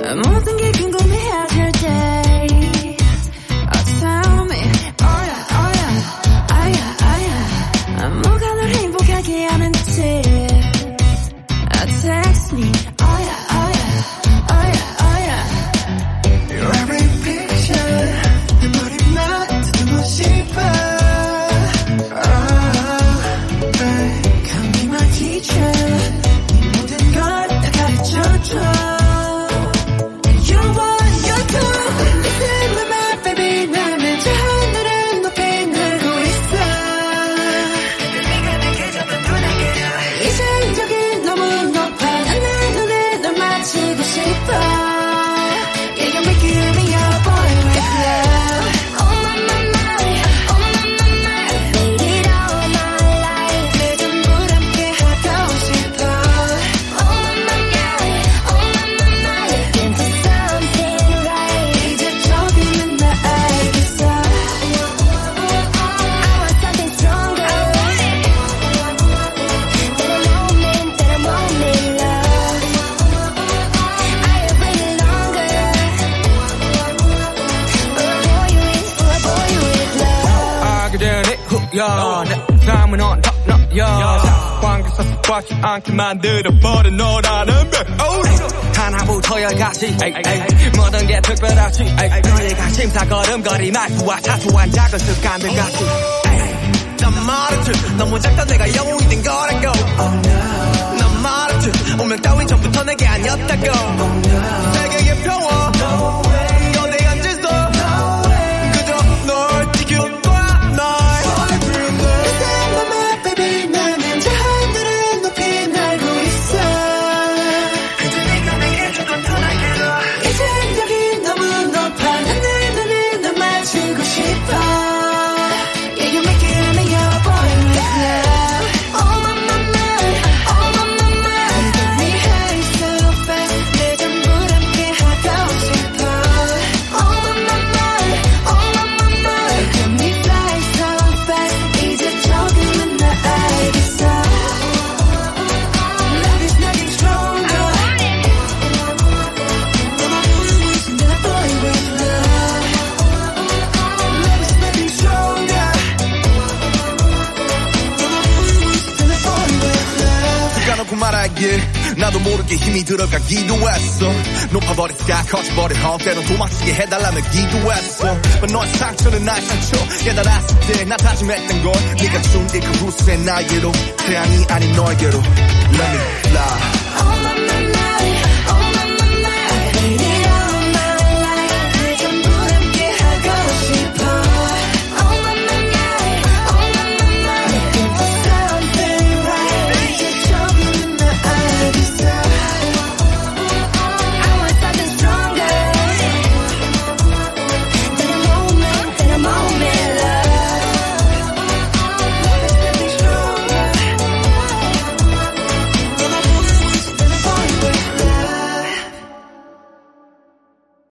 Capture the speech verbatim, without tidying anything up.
모든 게 궁금해질 때 Oh tell me oh yeah oh yeah oh yeah oh yeah 뭐가 널 행복하게 하는지 Oh text me oh yeah oh yeah oh yeah oh yeah Your every picture 내 머리만 듣고 싶어 Oh babe Come be my teacher 네 모든 걸 다 가르쳐줘 야, 내 삶은 on top 너야 관계에서 습관치 않게 만들어버린 너라는 배 하나부터 열까지 모든 게 특별하지 너희가 심사걸음거리 말투와 사소한 작은 습관들 같이 난 말했지 너무 작다 내가 영웅이 된 거라고 oh, no. 난 말했지 운명 따윈 전부터 내게 아니었다고 oh, no. 세계의 평화 no way. 너내 앉아서 no way. 그저 널 지킬 거야 날 말하길 나도 모르게 힘이 들어가기도 했어 높아버린 스카 커져버린 헛 때론 도망치게 해달라며 기도했어 너의 상처는 나의 상처 깨달았을 때 나 다짐했던 건 네가 준 이 그 후세 나에게로 태양이 아닌 너에게로 Let me fly